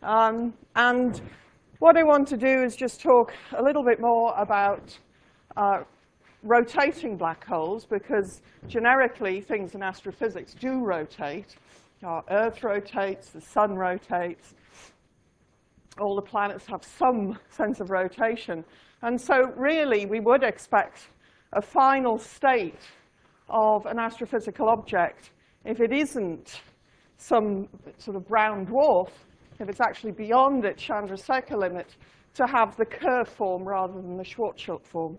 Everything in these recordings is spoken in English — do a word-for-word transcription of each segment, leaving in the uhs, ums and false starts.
Um, and what I want to do is just talk a little bit more about uh, rotating black holes, because generically things in astrophysics do rotate. Our Earth rotates, the sun rotates, all the planets have some sense of rotation. And so really we would expect a final state of an astrophysical object, if it isn't some sort of brown dwarf, if it's actually beyond its Chandrasekhar limit, to have the Kerr form rather than the Schwarzschild form.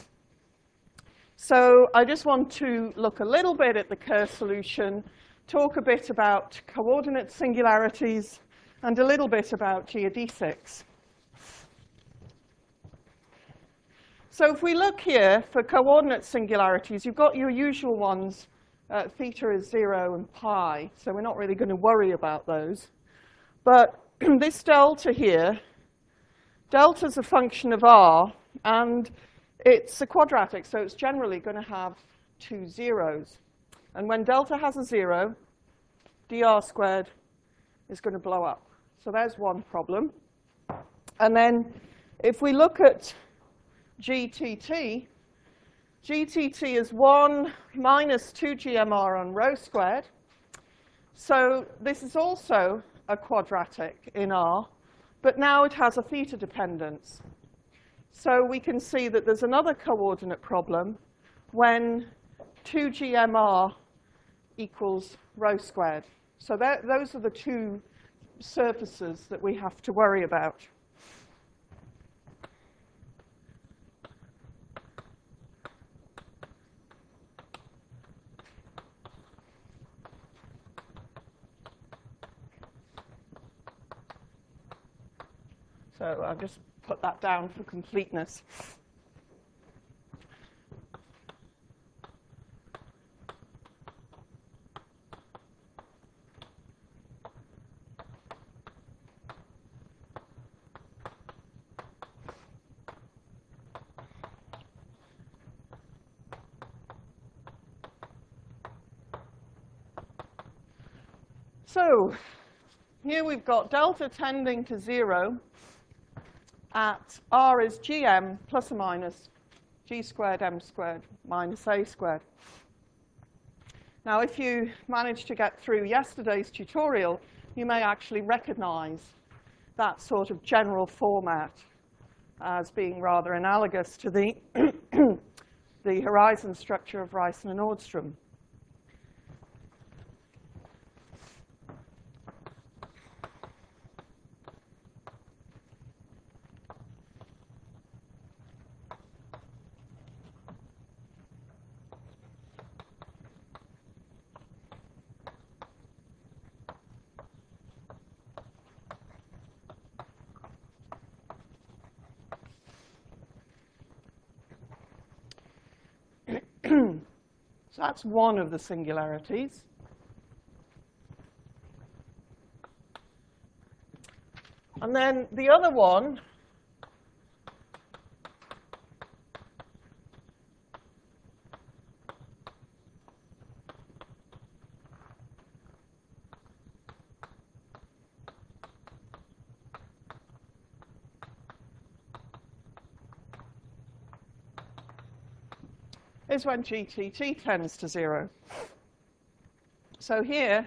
So I just want to look a little bit at the Kerr solution, talk a bit about coordinate singularities, and a little bit about geodesics. So if we look here for coordinate singularities, you've got your usual ones. Uh, theta is zero and pi, so we're not really going to worry about those. But this delta here, delta is a function of r, and it's a quadratic, so it's generally going to have two zeros. And when delta has a zero, dr squared is going to blow up. So there's one problem. And then if we look at G T T, G T T is one minus two G M R on rho squared. So this is also a quadratic in R, but now it has a theta dependence. So we can see that there's another coordinate problem when two G M R equals rho squared. So that, those are the two surfaces that we have to worry about. So I've just put that down for completeness. So here we've got delta tending to zero at r is gm plus or minus g squared m squared minus a squared. Now, if you managed to get through yesterday's tutorial, you may actually recognize that sort of general format as being rather analogous to the, the horizon structure of Raisen and Nordstrom. So that's one of the singularities. And then the other one is when G T T tends to zero. So here,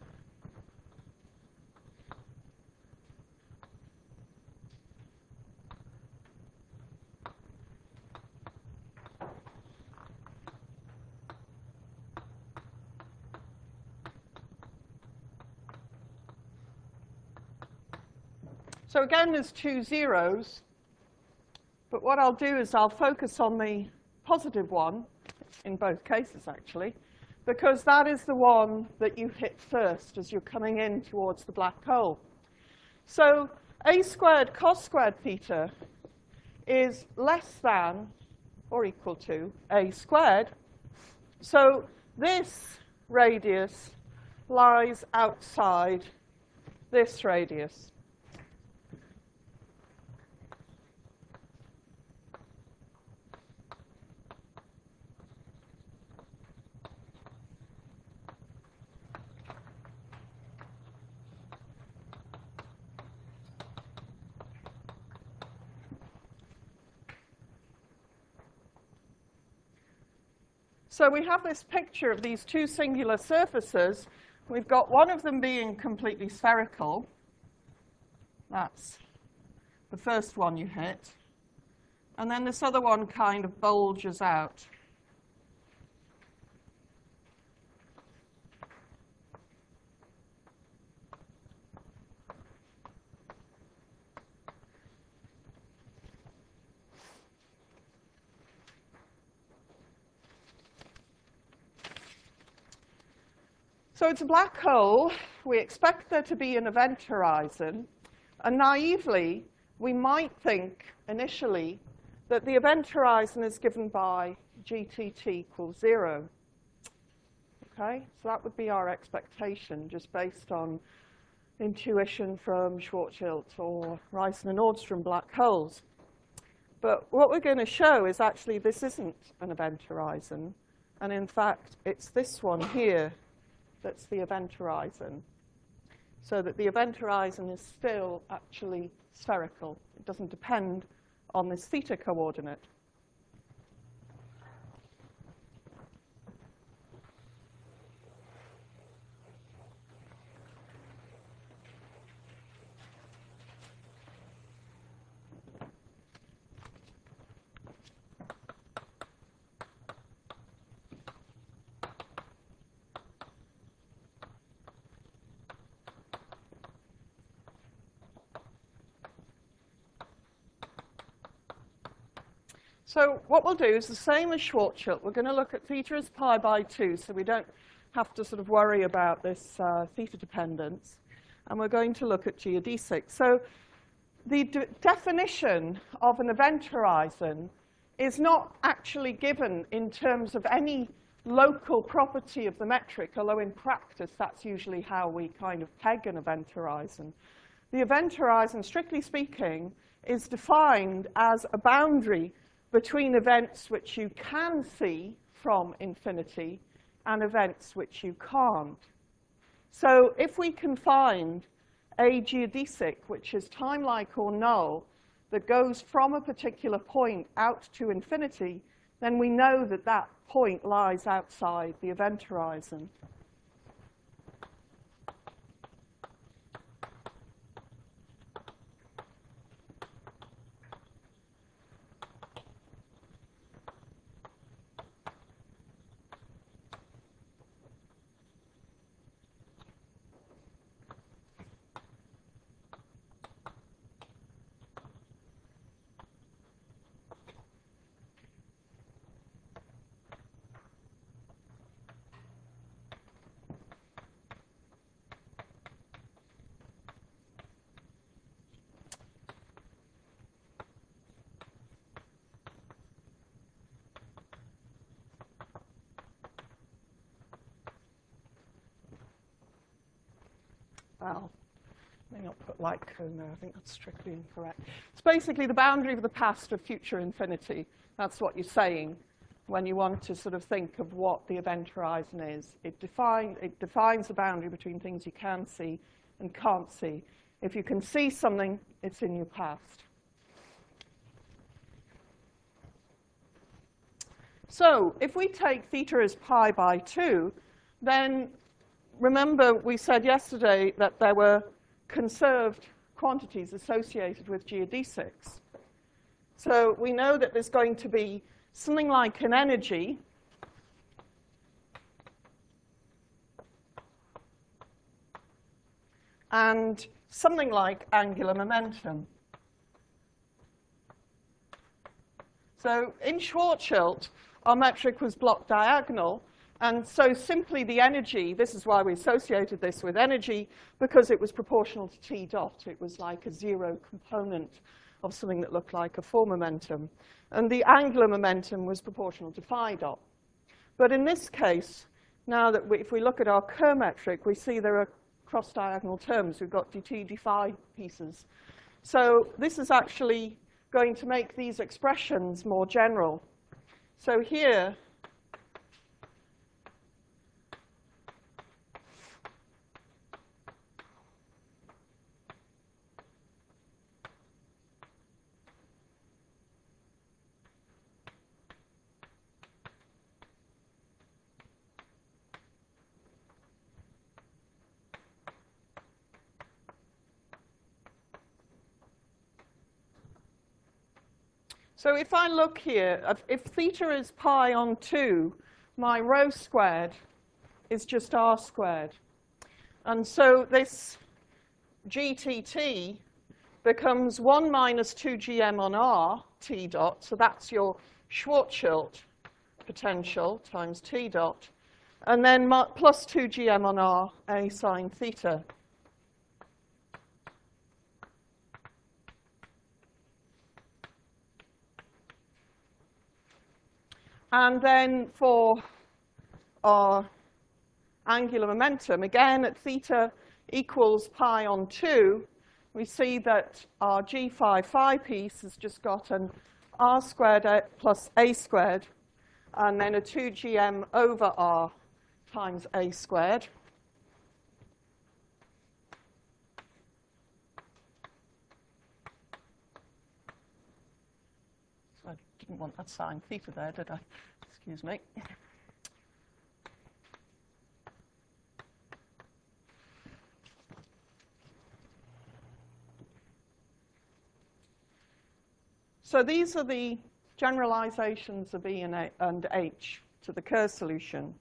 so again, there's two zeros. But what I'll do is I'll focus on the positive one, in both cases actually, because that is the one that you hit first as you're coming in towards the black hole. So a squared cos squared theta is less than or equal to a squared. So this radius lies outside this radius. So we have this picture of these two singular surfaces. We've got one of them being completely spherical. That's the first one you hit. And then this other one kind of bulges out. So it's a black hole. We expect there to be an event horizon. And naively, we might think initially that the event horizon is given by G T T equals zero. Okay, so that would be our expectation, just based on intuition from Schwarzschild or Rice and Nordstrom black holes. But what we're going to show is actually this isn't an event horizon. And in fact, it's this one here that's the event horizon. So that the event horizon is still actually spherical. It doesn't depend on this theta coordinate. So what we'll do is the same as Schwarzschild. We're going to look at theta as pi by two, so we don't have to sort of worry about this uh, theta dependence. And we're going to look at geodesics. So the de definition of an event horizon is not actually given in terms of any local property of the metric, although in practice that's usually how we kind of peg an event horizon. The event horizon, strictly speaking, is defined as a boundary between events which you can see from infinity and events which you can't. So if we can find a geodesic which is time-like or null that goes from a particular point out to infinity, then we know that that point lies outside the event horizon. Well, I may not put like cone there. I think that's strictly incorrect. It's basically the boundary of the past of future infinity. That's what you're saying when you want to sort of think of what the event horizon is. It, define, it defines the boundary between things you can see and can't see. If you can see something, it's in your past. So if we take theta as pi by two, then remember we said yesterday that there were conserved quantities associated with geodesics. So we know that there's going to be something like an energy and something like angular momentum. So in Schwarzschild, our metric was block diagonal. And so simply the energy, this is why we associated this with energy, because it was proportional to t dot. It was like a zero component of something that looked like a four momentum. And the angular momentum was proportional to phi dot. But in this case, now that we, if we look at our Kerr metric, we see there are cross-diagonal terms. We've got dt, d phi pieces. So this is actually going to make these expressions more general. So here, So if I look here, if, if theta is pi on two, my rho squared is just r squared. And so this G T T becomes one minus two G M on R T dot. So that's your Schwarzschild potential times T dot. And then plus two G M on R A sine theta. And then for our angular momentum, again at theta equals pi on two, we see that our G phi phi piece has just got an r squared plus a squared, and then a two G M over r times a squared. So I didn't want that sine theta there, did I? Excuse me. So these are the generalizations of E and, A and H to the Kerr solution.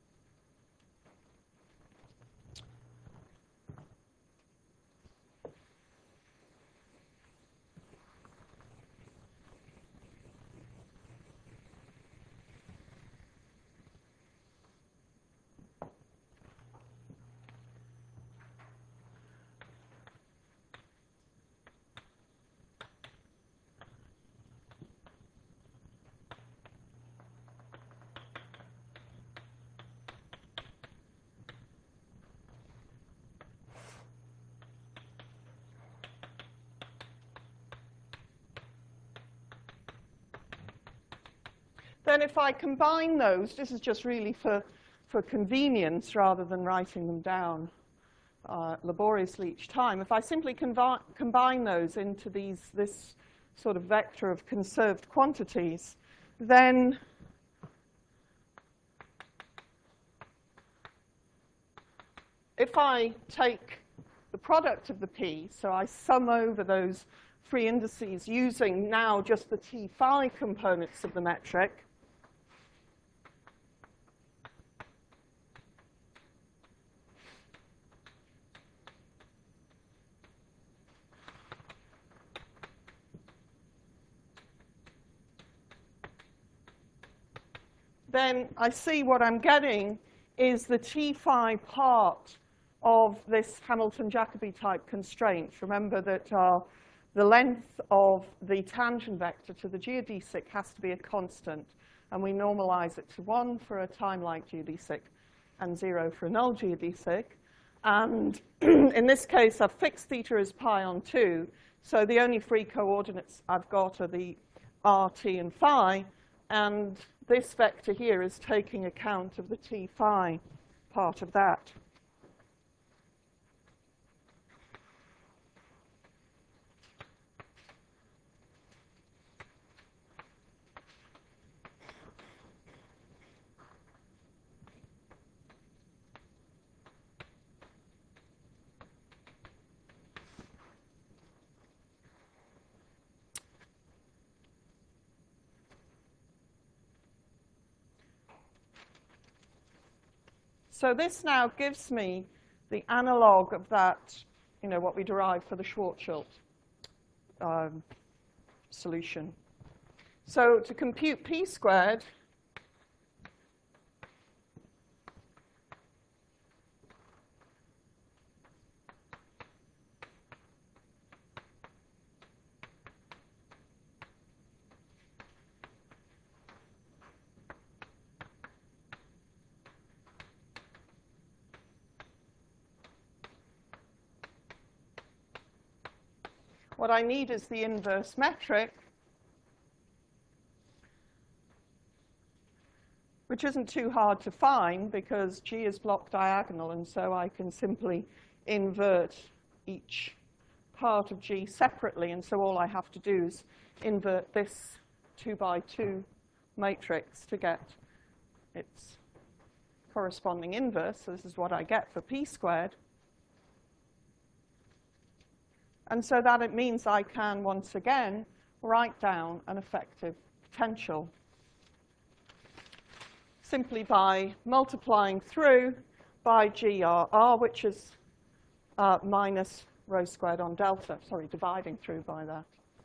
Then if I combine those, this is just really for, for convenience rather than writing them down uh, laboriously each time. If I simply combine those into these, this sort of vector of conserved quantities, then if I take the product of the P, so I sum over those free indices using now just the T phi components of the metric, then I see what I'm getting is the T phi part of this Hamilton-Jacobi type constraint. Remember that uh, the length of the tangent vector to the geodesic has to be a constant, and we normalize it to one for a time-like geodesic and zero for a null geodesic. And in this case, I've fixed theta as pi on two, so the only free coordinates I've got are the r, t, and phi, and this vector here is taking account of the T phi part of that. So this now gives me the analog of that, you know, what we derived for the Schwarzschild um, solution. So to compute p squared, what I need is the inverse metric, which isn't too hard to find because G is block diagonal, and so I can simply invert each part of G separately, and so all I have to do is invert this two by two matrix to get its corresponding inverse. So this is what I get for p squared. And so that it means I can, once again, write down an effective potential simply by multiplying through by G R R, which is uh, minus rho squared on delta. Sorry, dividing through by that.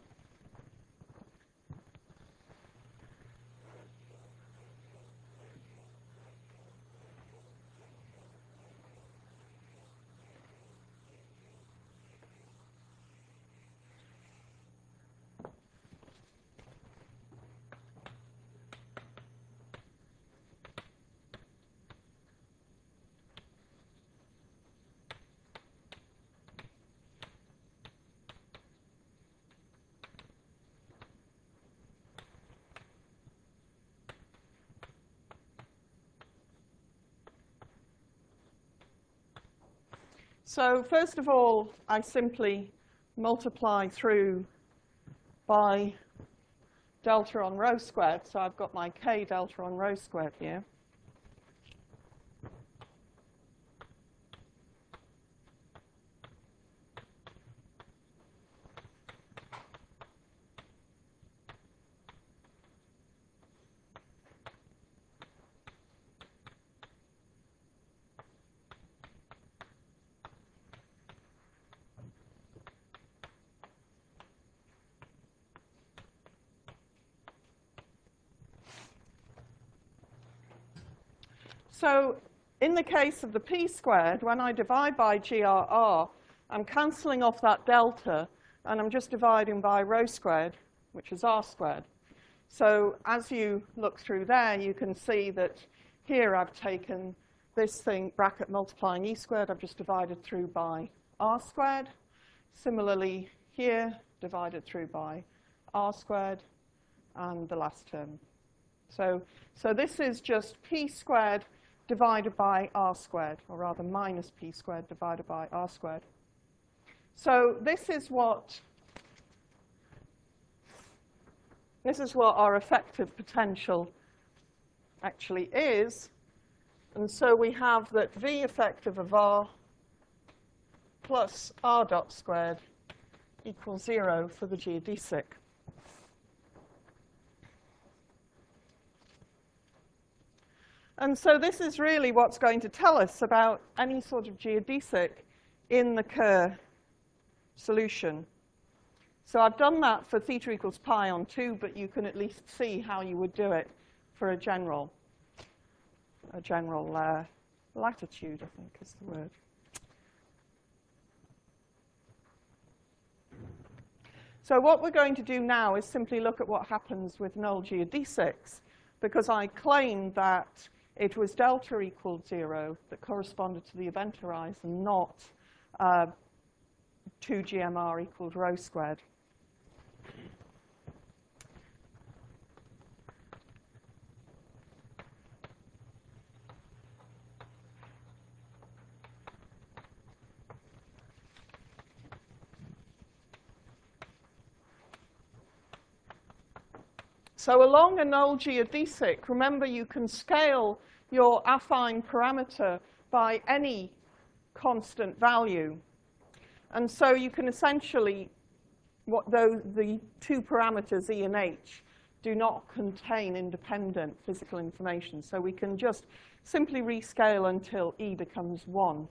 So first of all, I simply multiply through by delta on rho squared. So I've got my k delta on rho squared here. So in the case of the p squared, when I divide by G R R, I'm cancelling off that delta, and I'm just dividing by rho squared, which is r squared. So as you look through there, you can see that here I've taken this thing, bracket multiplying e squared, I've just divided through by r squared. Similarly here, divided through by r squared, and the last term. So, so this is just p squared divided by r squared, or rather minus p squared divided by r squared. So this is what this is what our effective potential actually is. And so we have that V effective of R plus R dot squared equals zero for the geodesic. And so this is really what's going to tell us about any sort of geodesic in the Kerr solution. So I've done that for theta equals pi on two, but you can at least see how you would do it for a general, a general uh, latitude, I think is the word. So what we're going to do now is simply look at what happens with null geodesics, because I claimed that it was delta equaled zero that corresponded to the event horizon, not uh, two G M R equaled rho squared. So along a null geodesic, remember you can scale your affine parameter by any constant value. And so you can essentially, what though the two parameters E and H do not contain independent physical information. So we can just simply rescale until E becomes one.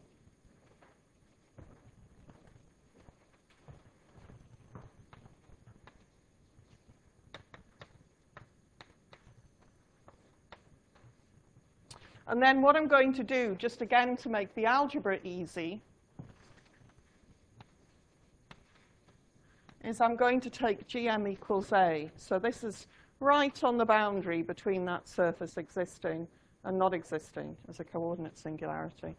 And then what I'm going to do, just again to make the algebra easy, is I'm going to take G M equals A. So this is right on the boundary between that surface existing and not existing as a coordinate singularity.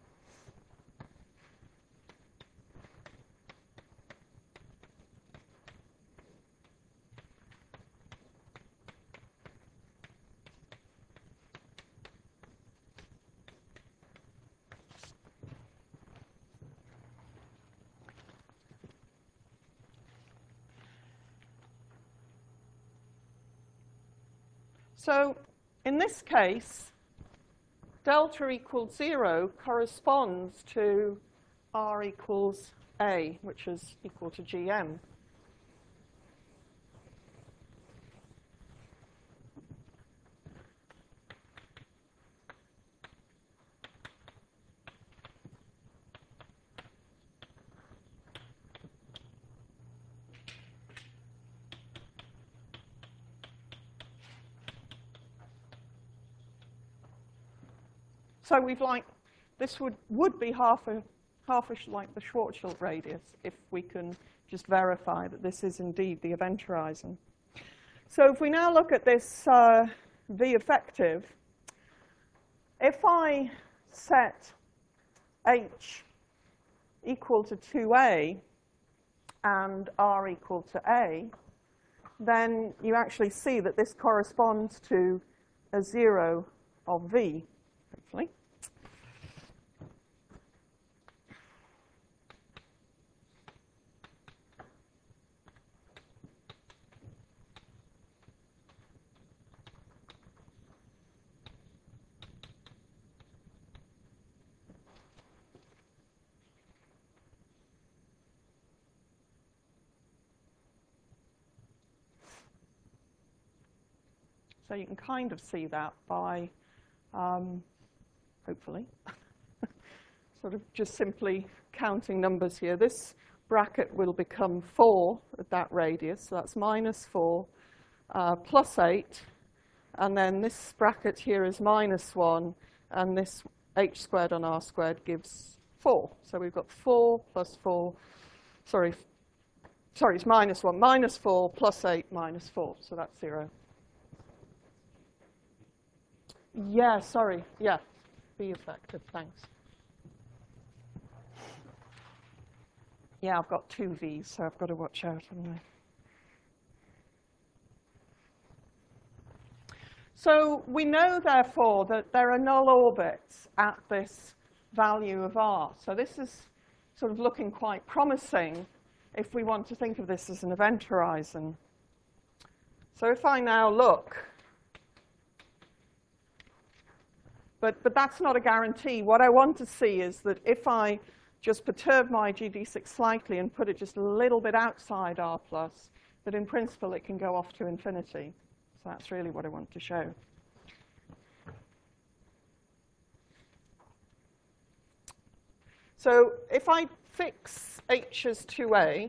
So in this case, delta equals zero corresponds to R equals A, which is equal to G M. So we've like, this would, would be half a, half a, like the Schwarzschild radius if we can just verify that this is indeed the event horizon. So if we now look at this uh, V effective, if I set H equal to two A and R equal to A, then you actually see that this corresponds to a zero of V, hopefully. So you can kind of see that by, um, hopefully, sort of just simply counting numbers here. This bracket will become four at that radius, so that's minus four, uh, plus eight, and then this bracket here is minus one, and this h squared on r squared gives four. So we've got four plus four, sorry, sorry, it's minus one, minus four plus eight minus four, so that's zero. Yeah, sorry, yeah, be effective, thanks. Yeah, I've got two V's, so I've got to watch out, haven't I? So we know, therefore, that there are null orbits at this value of R. So this is sort of looking quite promising if we want to think of this as an event horizon. So if I now look, But, but that's not a guarantee. What I want to see is that if I just perturb my G D six slightly and put it just a little bit outside R plus, that in principle it can go off to infinity. So that's really what I want to show. So if I fix H as two A,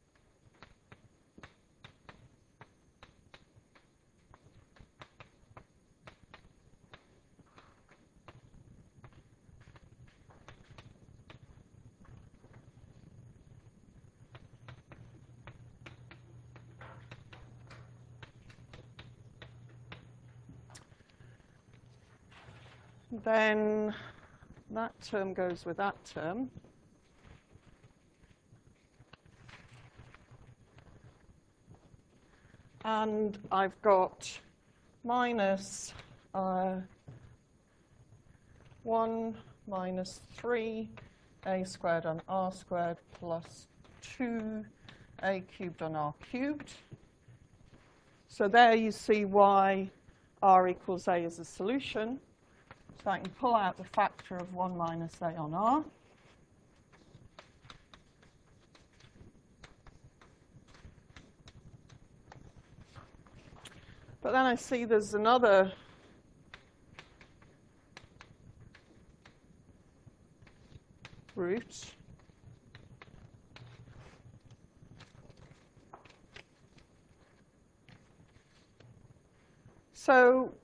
then that term goes with that term. And I've got minus uh, one minus three a squared on r squared plus two a cubed on r cubed. So there you see why r equals a is a solution. So I can pull out the factor of one minus a on r. But then I see there's another root. So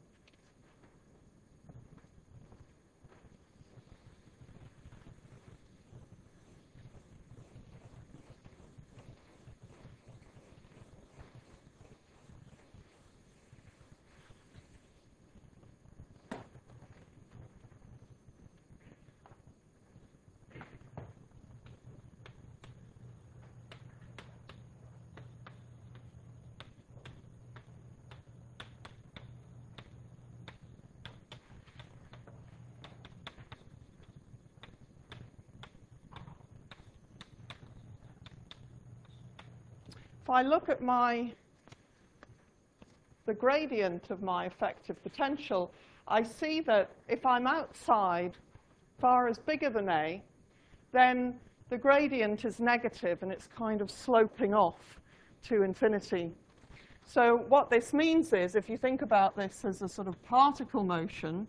if I look at my, the gradient of my effective potential, I see that if I'm outside, if R is bigger than A, then the gradient is negative and it's kind of sloping off to infinity. So what this means is, if you think about this as a sort of particle motion,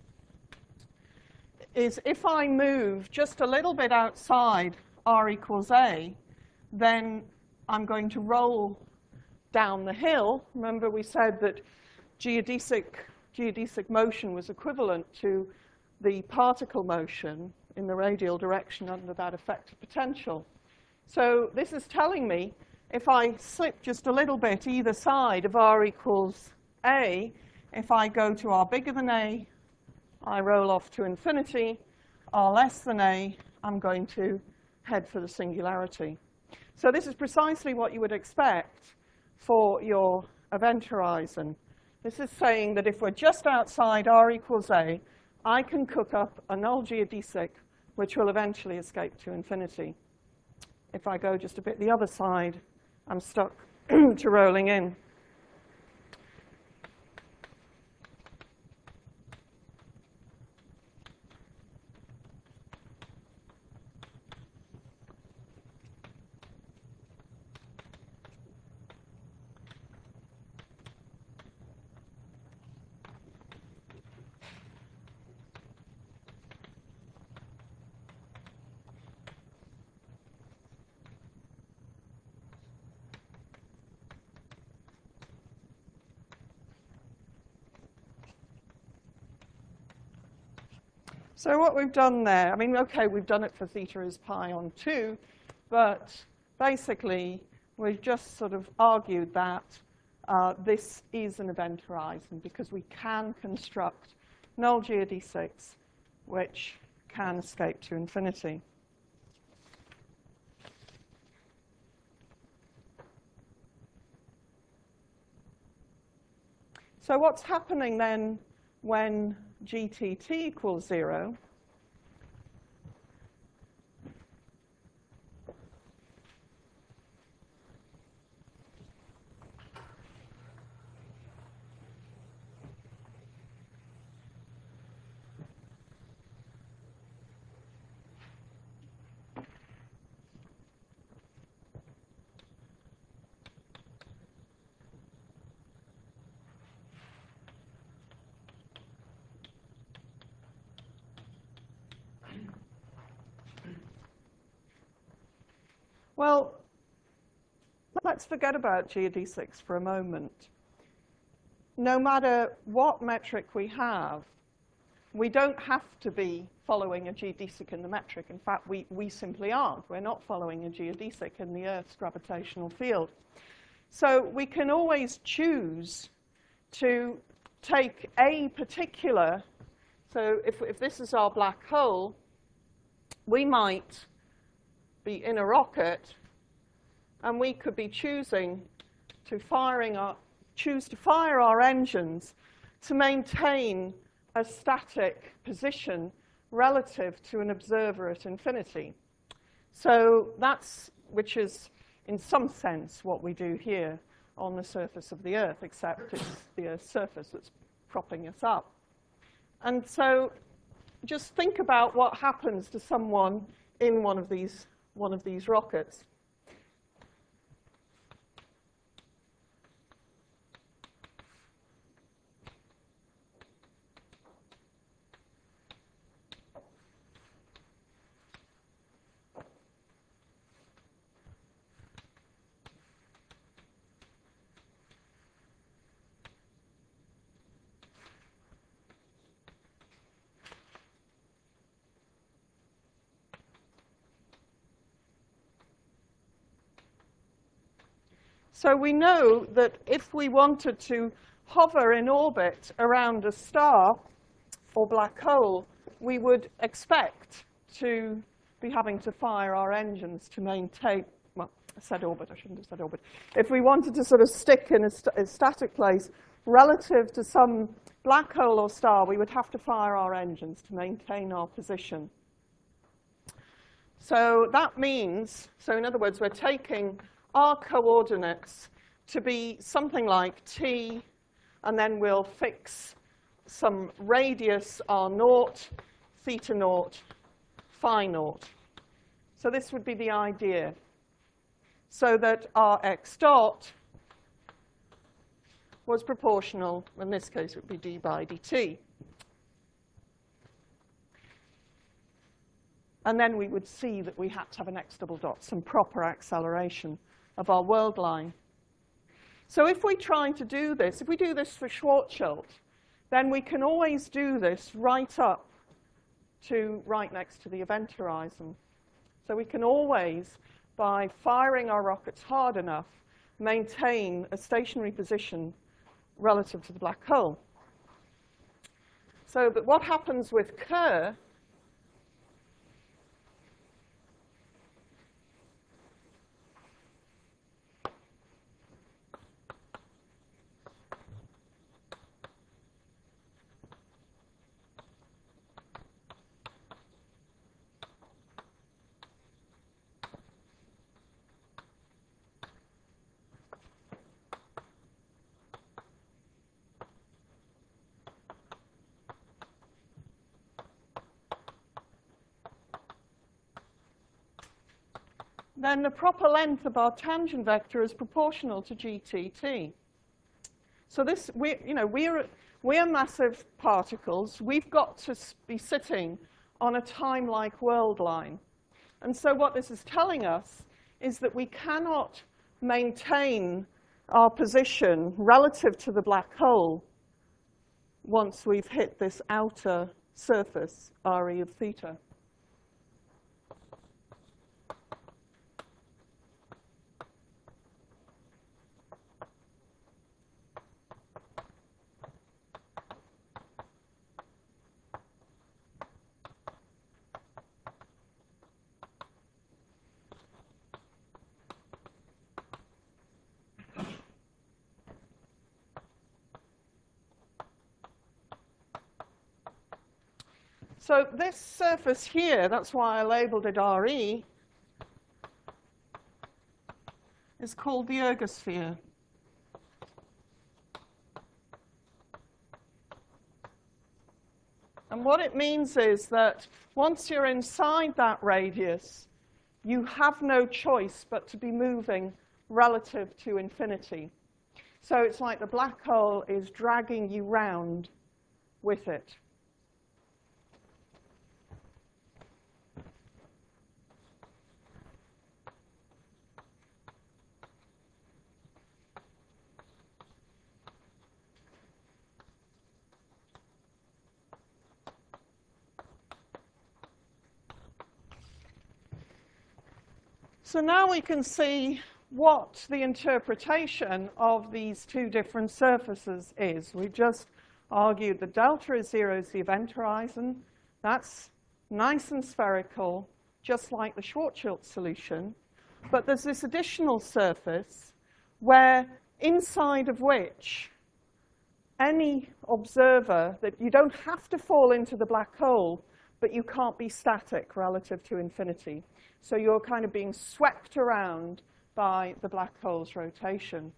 is if I move just a little bit outside R equals A, then I'm going to roll down the hill. Remember we said that geodesic, geodesic motion was equivalent to the particle motion in the radial direction under that effective potential. So this is telling me if I slip just a little bit either side of r equals a, if I go to r bigger than a, I roll off to infinity, r less than a, I'm going to head for the singularity. So this is precisely what you would expect for your event horizon. This is saying that if we're just outside r equals a, I can cook up a null geodesic which will eventually escape to infinity. If I go just a bit the other side, I'm stuck to rolling in. So what we've done there, I mean, okay, we've done it for theta is pi on two, but basically we've just sort of argued that uh, this is an event horizon because we can construct null geodesics which can escape to infinity. So what's happening then when G T T equals zero? Well, let's forget about geodesics for a moment. No matter what metric we have, we don't have to be following a geodesic in the metric. In fact, we, we simply aren't. We're not following a geodesic in the Earth's gravitational field. So we can always choose to take a particular, so if, if this is our black hole, we might be in a rocket, and we could be choosing to firing our, choose to fire our engines to maintain a static position relative to an observer at infinity. So that's, which is in some sense what we do here on the surface of the Earth, except it's the Earth's surface that's propping us up. And so just think about what happens to someone in one of these one of these rockets. So we know that if we wanted to hover in orbit around a star or black hole, we would expect to be having to fire our engines to maintain, well, I said orbit, I shouldn't have said orbit. If we wanted to sort of stick in a, st a static place relative to some black hole or star, we would have to fire our engines to maintain our position. So that means, so in other words, we're taking our coordinates to be something like t, and then we'll fix some radius r naught, theta naught, phi naught. So this would be the idea. So that our x dot was proportional, in this case it would be d by dt. And then we would see that we had to have an x double dot, some proper acceleration of our world line. So if we try to do this, if we do this for Schwarzschild, then we can always do this right up to right next to the event horizon. So we can always, by firing our rockets hard enough, maintain a stationary position relative to the black hole. So but what happens with Kerr then the proper length of our tangent vector is proportional to G T T. So this, we, you know, we're, we're massive particles. We've got to be sitting on a time-like world line. And so what this is telling us is that we cannot maintain our position relative to the black hole once we've hit this outer surface, R E of theta. So this surface here, that's why I labeled it R E, is called the ergosphere. And what it means is that once you're inside that radius, you have no choice but to be moving relative to infinity. So it's like the black hole is dragging you round with it. So now we can see what the interpretation of these two different surfaces is. We've just argued that delta is zero is the event horizon. That's nice and spherical, just like the Schwarzschild solution. But there's this additional surface where inside of which any observer, that you don't have to fall into the black hole, but you can't be static relative to infinity. So you're kind of being swept around by the black hole's rotation.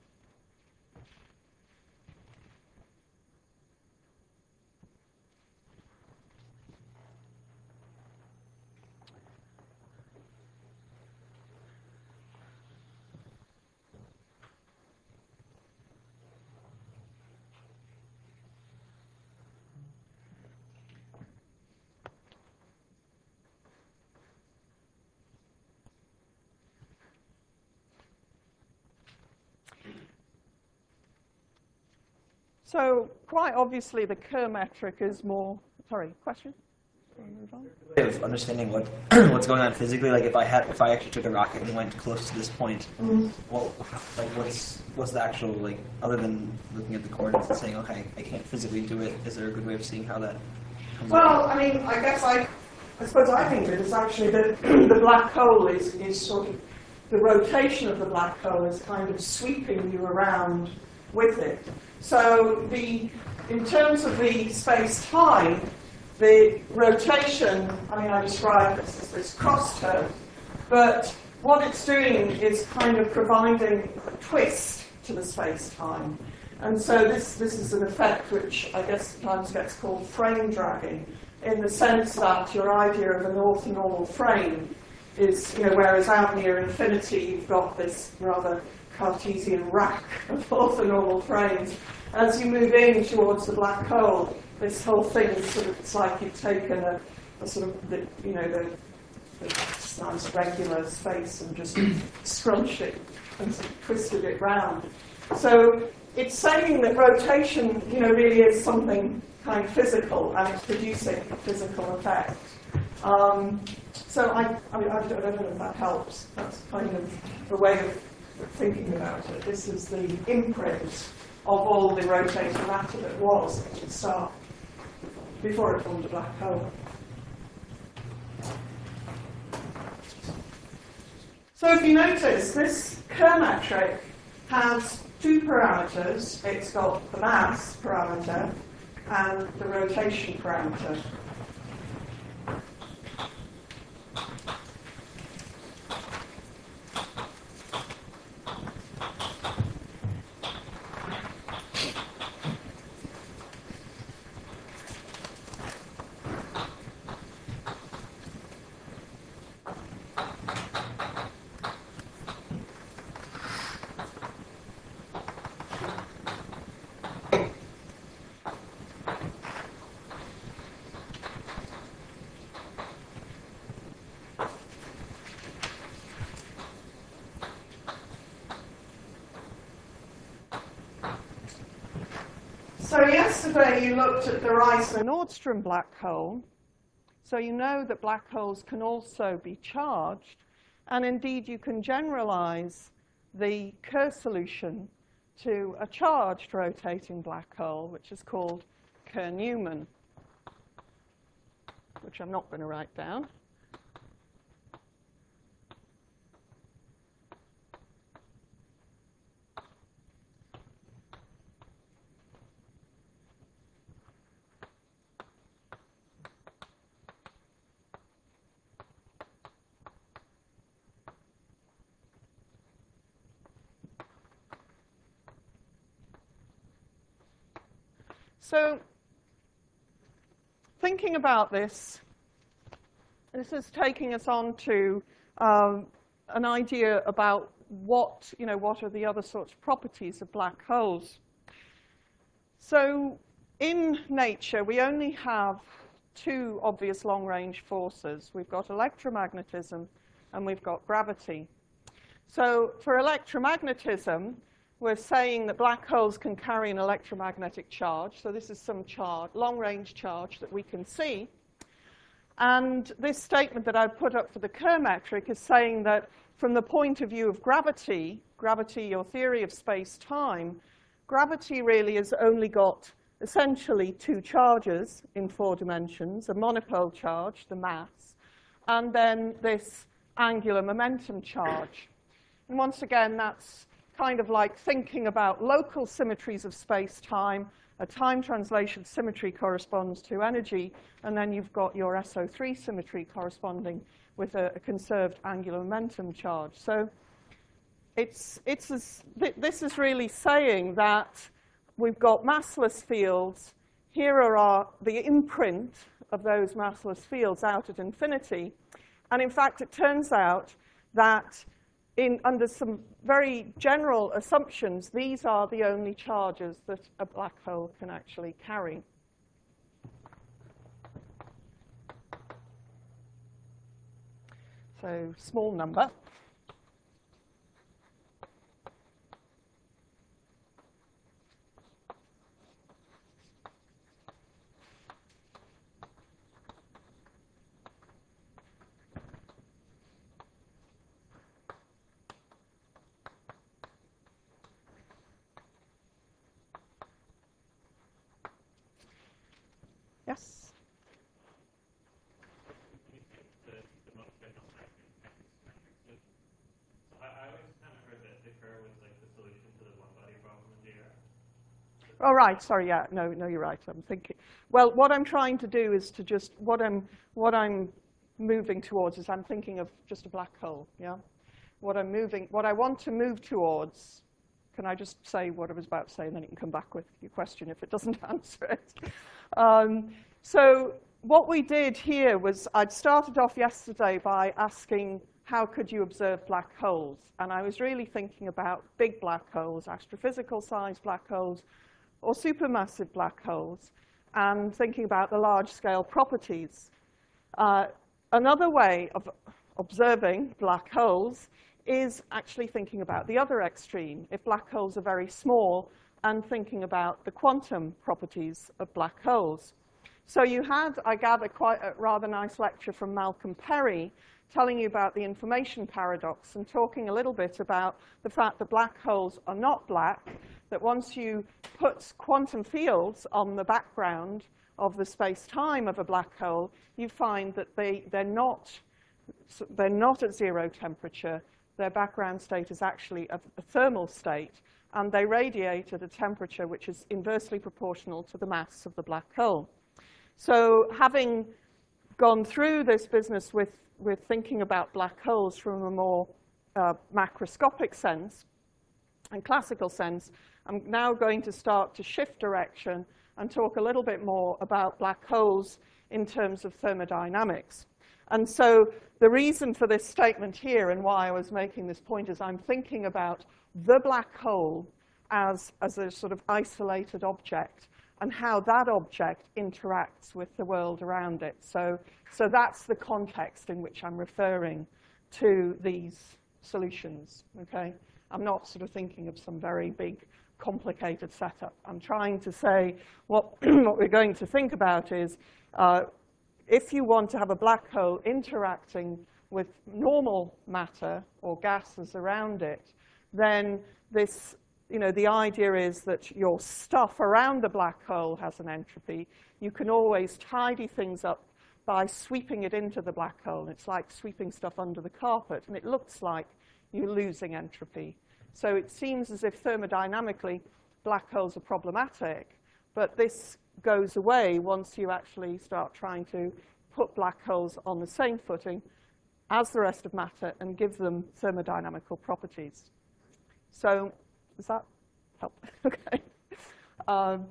So quite obviously, the Kerr metric is more. Sorry, question? Way of understanding what what's going on physically. Like if I had, if I actually took a rocket and went close to this point, mm-hmm. well, like what's what's the actual, like, other than looking at the coordinates and saying, okay, I can't physically do it. Is there a good way of seeing how that comes Well, about? I mean, I guess I, I suppose I think it is actually that the black hole is is sort of the rotation of the black hole is kind of sweeping you around with it. So the, in terms of the space-time, the rotation, I mean, I described this as this cross-term, but what it's doing is kind of providing a twist to the space-time. And so this, this is an effect which I guess sometimes gets called frame dragging, in the sense that your idea of an orthonormal frame is, you know, whereas out near infinity you've got this rather Cartesian rack of orthonormal frames. As you move in towards the black hole, this whole thing is sort of, it's like you've taken a, a sort of, the, you know, the, the nice regular space and just scrunched it and sort of twisted it round. So it's saying that rotation, you know, really is something kind of physical, and it's producing a physical effect. Um, so I, I, mean, I don't I don't know if that helps. That's kind of the way of thinking about it. This is the imprint of all the rotating matter that was at its start, before it formed a black hole. So if you notice, this Kerr metric has two parameters. It's got the mass parameter and the rotation parameter. So yesterday you looked at the Rice-Nordstrom black hole. So you know that black holes can also be charged. And indeed, you can generalize the Kerr solution to a charged rotating black hole, which is called Kerr-Newman, which I'm not going to write down. So thinking about this, this is taking us on to um, an idea about what, you know, what are the other sorts of properties of black holes. So in nature, we only have two obvious long-range forces. We've got electromagnetism and we've got gravity. So for electromagnetism, we're saying that black holes can carry an electromagnetic charge. So this is some charge, long-range charge that we can see. And this statement that I've put up for the Kerr metric is saying that from the point of view of gravity, gravity or theory of space-time, gravity really has only got essentially two charges in four dimensions, a monopole charge, the mass, and then this angular momentum charge. And once again, that's kind of like thinking about local symmetries of space-time. A time translation symmetry corresponds to energy, and then you've got your S O three symmetry corresponding with a, a conserved angular momentum charge. So it's, it's as, th this is really saying that we've got massless fields. Here are our, the imprint of those massless fields out at infinity. And in fact, it turns out that In, under some very general assumptions, these are the only charges that a black hole can actually carry. So small number. Yes? Oh, right. Sorry. Yeah. No. No. You're right. I'm thinking. Well, what I'm trying to do is to just what I'm what I'm moving towards is I'm thinking of just a black hole. Yeah. What I'm moving. What I want to move towards. Can I just say what I was about to say, and then you can come back with your question if it doesn't answer it. Um, so what we did here was I'd started off yesterday by asking how could you observe black holes, and I was really thinking about big black holes, astrophysical sized black holes, or supermassive black holes, and thinking about the large-scale properties. Uh, another way of observing black holes is actually thinking about the other extreme. If black holes are very small, and thinking about the quantum properties of black holes. So you had, I gather, quite a rather nice lecture from Malcolm Perry telling you about the information paradox and talking a little bit about the fact that black holes are not black, that once you put quantum fields on the background of the space-time of a black hole, you find that they, they're, not, they're not at zero temperature. Their background state is actually a, a thermal state, and they radiate at a temperature which is inversely proportional to the mass of the black hole. So having gone through this business with, with thinking about black holes from a more uh, macroscopic sense and classical sense, I'm now going to start to shift direction and talk a little bit more about black holes in terms of thermodynamics. And so the reason for this statement here and why I was making this point is I'm thinking about the black hole as, as a sort of isolated object and how that object interacts with the world around it. So, so that's the context in which I'm referring to these solutions, okay? I'm not sort of thinking of some very big, complicated setup. I'm trying to say what, what we're going to think about is uh, if you want to have a black hole interacting with normal matter or gases around it, then this, you know, the idea is that your stuff around the black hole has an entropy. You can always tidy things up by sweeping it into the black hole. It's like sweeping stuff under the carpet, and it looks like you're losing entropy. So it seems as if thermodynamically black holes are problematic, but this goes away once you actually start trying to put black holes on the same footing as the rest of matter and give them thermodynamical properties. So does that help? Okay. Um,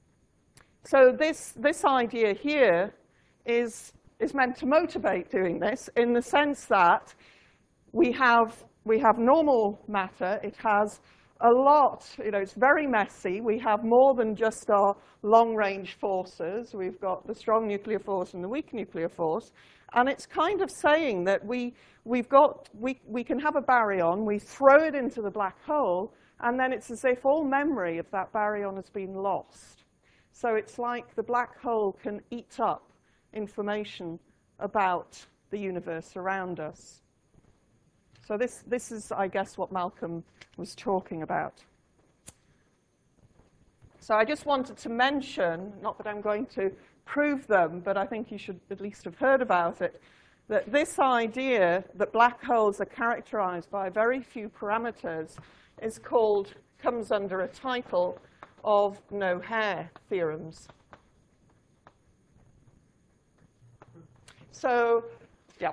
so this, this idea here is, is meant to motivate doing this in the sense that we have, we have normal matter. It has a lot, you know, it's very messy. We have more than just our long-range forces. We've got the strong nuclear force and the weak nuclear force. And it's kind of saying that we, we've got, we, we can have a baryon, we throw it into the black hole, and then it's as if all memory of that baryon has been lost. So it's like the black hole can eat up information about the universe around us. So this, this is, I guess, what Malcolm was talking about. So I just wanted to mention, not that I'm going to prove them, but I think you should at least have heard about it, that this idea that black holes are characterized by very few parameters is called, comes under a title of no-hair theorems. So, yeah.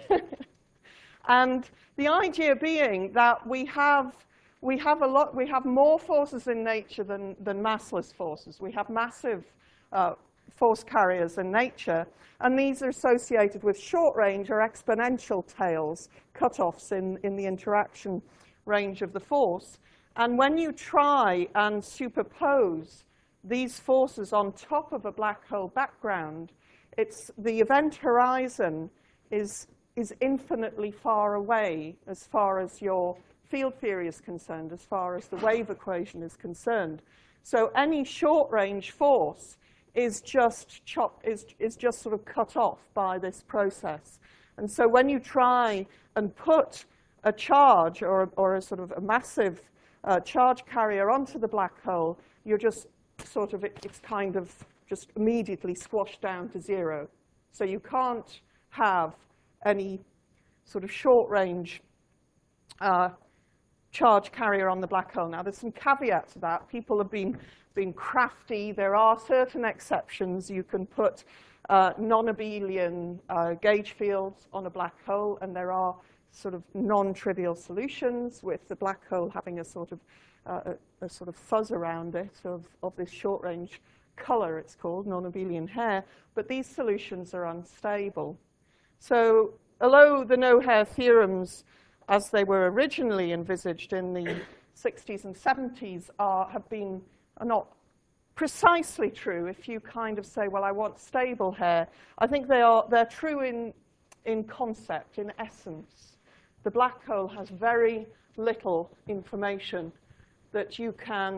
And the idea being that we have, we have a lot, we have more forces in nature than, than massless forces. We have massive uh, force carriers in nature, and these are associated with short-range or exponential tails, cutoffs in, in the interaction range of the force. And when you try and superpose these forces on top of a black hole background, it's, the event horizon is, is infinitely far away as far as your field theory is concerned, as far as the wave equation is concerned. So any short-range force is just chop, is, is just sort of cut off by this process. And so when you try and put a charge or, or a sort of a massive uh, charge carrier onto the black hole, you're just sort of, it, it's kind of just immediately squashed down to zero. So you can't have any sort of short-range uh, charge carrier on the black hole. Now, there's some caveat to that. People have been, been crafty. There are certain exceptions. You can put uh, non-abelian uh, gauge fields on a black hole, and there are sort of non-trivial solutions with the black hole having a sort of, uh, a, a sort of fuzz around it of, of this short-range color, it's called, non-abelian hair. But these solutions are unstable. So although the no-hair theorems, as they were originally envisaged in the sixties and seventies, are, have been are not precisely true if you kind of say, well, I want stable hair. I think they are, they're true in, in concept, in essence. The black hole has very little information that you can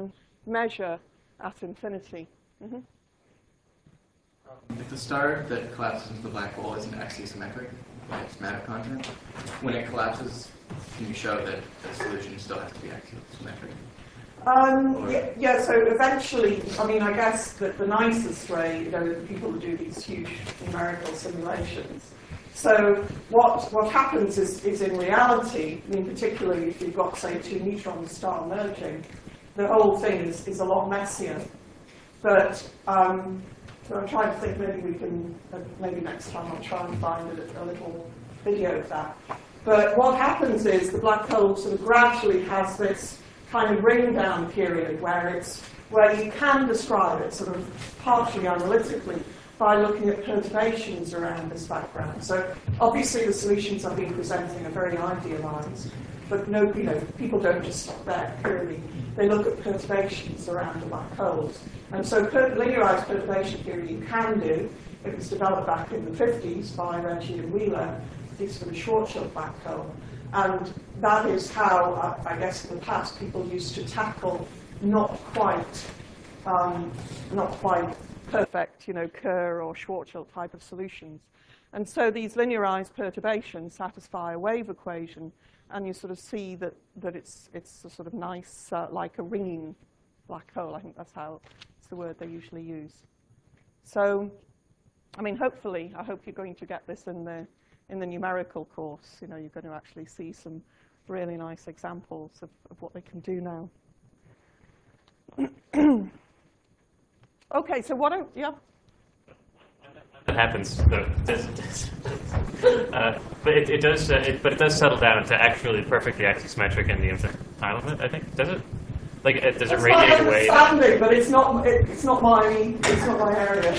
measure at infinity. Mm-hmm. Um, if the star that collapses into the black hole isn't axisymmetric, like its matter content, when it collapses, can you show that the solution still has to be axisymmetric? Um, yeah, yeah, so eventually, I mean, I guess that the nicest way, you know, the people who do these huge numerical simulations. So what what happens is, is in reality, I mean, particularly if you've got, say, two neutron star merging, the whole thing is, is a lot messier. But um, so I'm trying to think maybe we can, uh, maybe next time I'll try and find a, a little video of that. But what happens is the black hole sort of gradually has this kind of ring down period where it's where you can describe it sort of partially analytically by looking at perturbations around this background. So obviously the solutions I've been presenting are very idealized, but no, you know, people don't just stop there purely. They look at perturbations around the black holes. And so per linearized perturbation theory you can do. It was developed back in the fifties by Reggie and Wheeler, this for the Schwarzschild black hole. And that is how, I guess, in the past people used to tackle not quite, um, not quite perfect, you know, Kerr or Schwarzschild type of solutions. And so these linearized perturbations satisfy a wave equation, and you sort of see that, that it's, it's a sort of nice, uh, like a ringing black hole. I think that's how, it's the word they usually use. So, I mean, hopefully, I hope you're going to get this in the in the numerical course. You know, you're going to actually see some really nice examples of, of what they can do now. Okay, so what, yeah? That happens, though. Does, does, uh, but it, it does, uh, it, but it does settle down to actually perfectly axisymmetric in the infinite time of it, I think. Does it? Like, it, does it radiate away? It's understanding, but it's not, it, it's not my, it's not my area.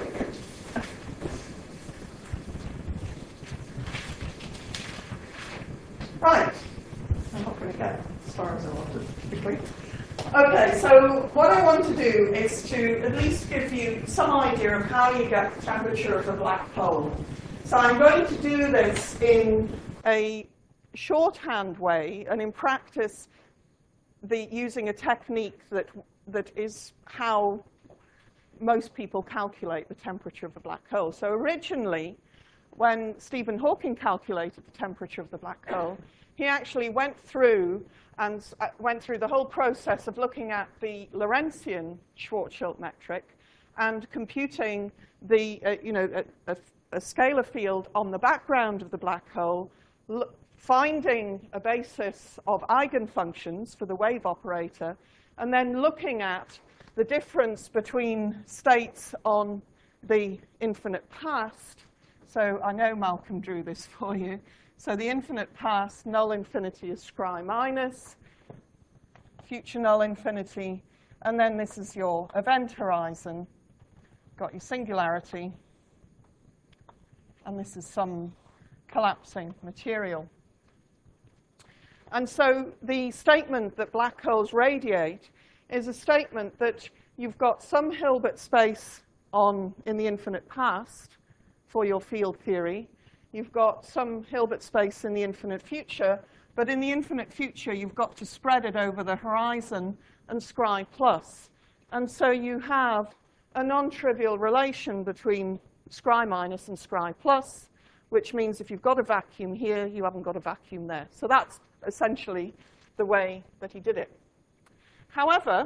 Right. I'm not going to get as far as I wanted quickly. Okay, so what I want to do is to at least give you some idea of how you get the temperature of a black hole. So I'm going to do this in a shorthand way, and in practice, the, using a technique that, that is how most people calculate the temperature of a black hole. So originally, when Stephen Hawking calculated the temperature of the black hole, he actually went through and uh, went through the whole process of looking at the Lorentzian Schwarzschild metric and computing the, uh, you know, a, a, a scalar field on the background of the black hole, finding a basis of eigenfunctions for the wave operator, and then looking at the difference between states on the infinite past. So I know Malcolm drew this for you. So the infinite past, null infinity is scry minus, future null infinity, and then this is your event horizon. Got your singularity, and this is some collapsing material. And so the statement that black holes radiate is a statement that you've got some Hilbert space on in the infinite past for your field theory. You've got some Hilbert space in the infinite future, but in the infinite future, you've got to spread it over the horizon and scry plus. And so you have a non-trivial relation between scry minus and scry plus, which means if you've got a vacuum here, you haven't got a vacuum there. So that's essentially the way that he did it. However,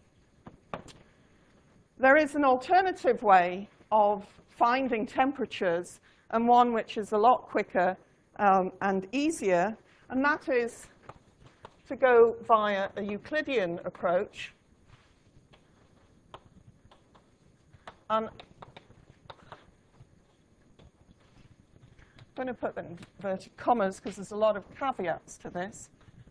there is an alternative way of finding temperatures, and one which is a lot quicker um, and easier, and that is to go via a Euclidean approach. Um, I'm going to put them in inverted commas because there's a lot of caveats to this.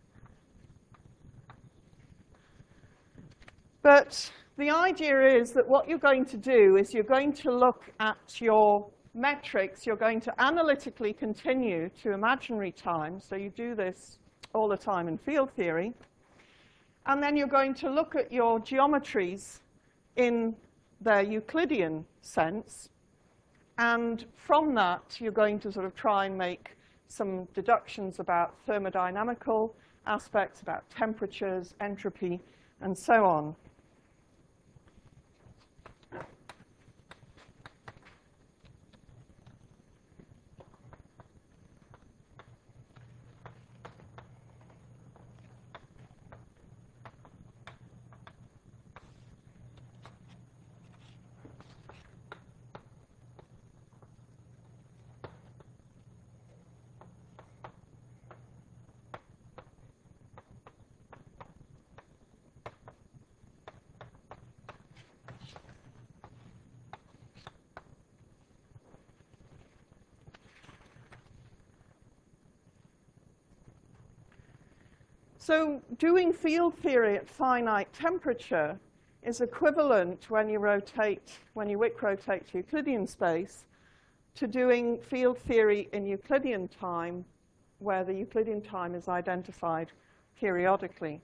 But the idea is that what you're going to do is you're going to look at your metrics. You're going to analytically continue to imaginary time. So you do this all the time in field theory. And then you're going to look at your geometries in their Euclidean sense. And from that, you're going to sort of try and make some deductions about thermodynamical aspects, about temperatures, entropy, and so on. So doing field theory at finite temperature is equivalent when you rotate, when you Wick rotate to Euclidean space, to doing field theory in Euclidean time, where the Euclidean time is identified periodically.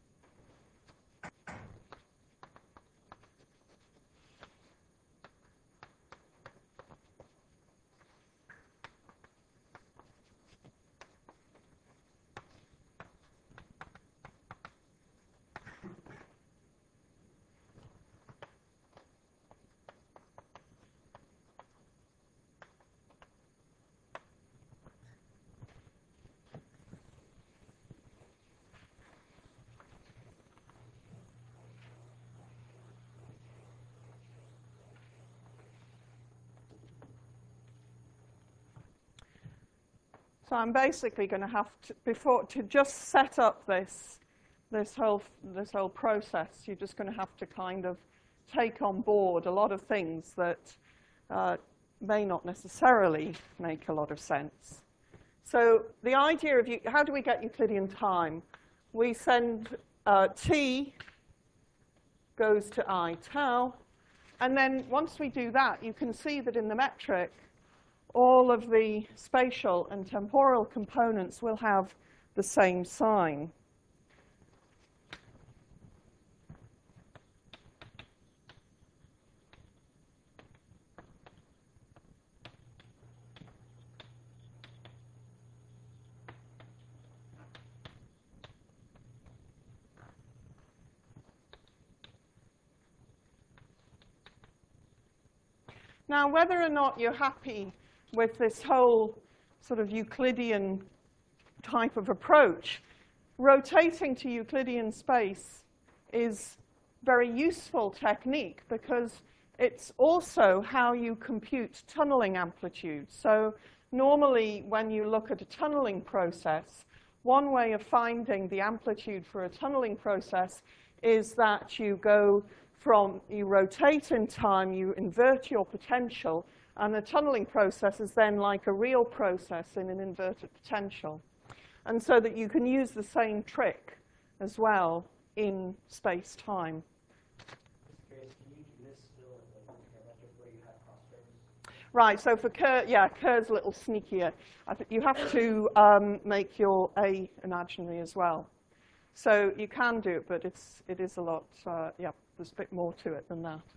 So I'm basically going to have to, before, to just set up this, this whole, this whole process, you're just going to have to kind of take on board a lot of things that uh, may not necessarily make a lot of sense. So the idea of, you, how do we get Euclidean time? We send uh, t goes to I tau, and then once we do that, you can see that in the metric, all of the spatial and temporal components will have the same sign. Now, whether or not you're happy with this whole sort of Euclidean type of approach, rotating to Euclidean space is very useful technique because it's also how you compute tunneling amplitude. So normally when you look at a tunneling process, one way of finding the amplitude for a tunneling process is that you go from, you rotate in time, you invert your potential, and the tunneling process is then like a real process in an inverted potential. And so that you can use the same trick as well in space-time. Right, so for Kerr, yeah, Kerr's a little sneakier. I think you have to um, make your A imaginary as well. So you can do it, but it's, it is a lot, uh, yeah, there's a bit more to it than that.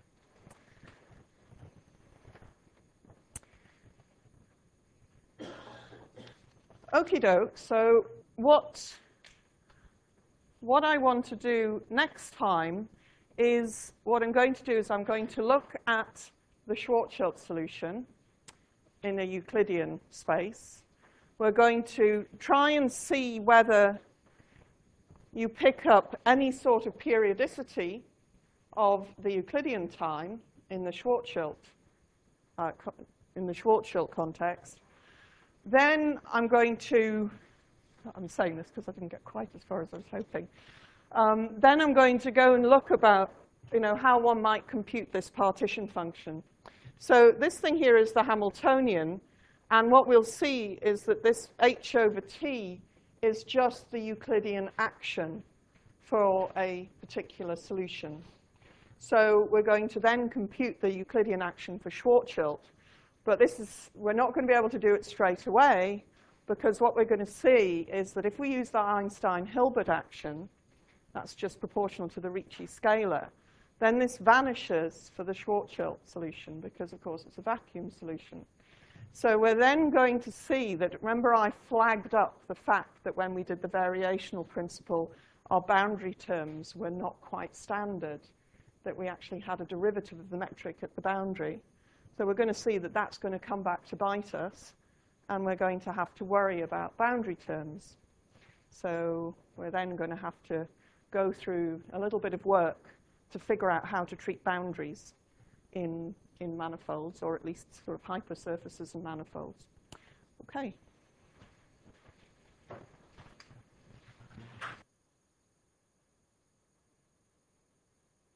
Okie doke, so what, what I want to do next time is, what I'm going to do is I'm going to look at the Schwarzschild solution in a Euclidean space. We're going to try and see whether you pick up any sort of periodicity of the Euclidean time in the Schwarzschild, uh, in the Schwarzschild context. Then I'm going to, I'm saying this because I didn't get quite as far as I was hoping. Um, then I'm going to go and look about, you know, how one might compute this partition function. So this thing here is the Hamiltonian, and what we'll see is that this h over t is just the Euclidean action for a particular solution. So we're going to then compute the Euclidean action for Schwarzschild. But this is, we're not going to be able to do it straight away, because what we're going to see is that if we use the Einstein-Hilbert action, that's just proportional to the Ricci scalar, then this vanishes for the Schwarzschild solution, because, of course, it's a vacuum solution. So we're then going to see that, remember I flagged up the fact that when we did the variational principle, our boundary terms were not quite standard, that we actually had a derivative of the metric at the boundary. So we're going to see that that's going to come back to bite us, and we're going to have to worry about boundary terms. So we're then going to have to go through a little bit of work to figure out how to treat boundaries in, in manifolds, or at least sort of hypersurfaces and manifolds. Okay.